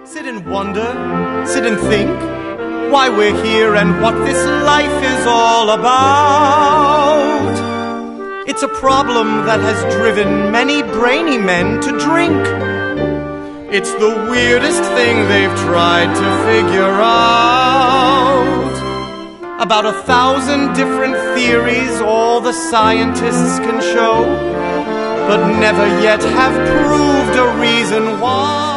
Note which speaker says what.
Speaker 1: Sit and wonder, sit and think why we're here and what this life is all about. It's a problem that has driven many brainy men to drink. It's the weirdest thing they've tried to figure out. About 1,000 different theories all the scientists can show, but never yet have proved a reason why.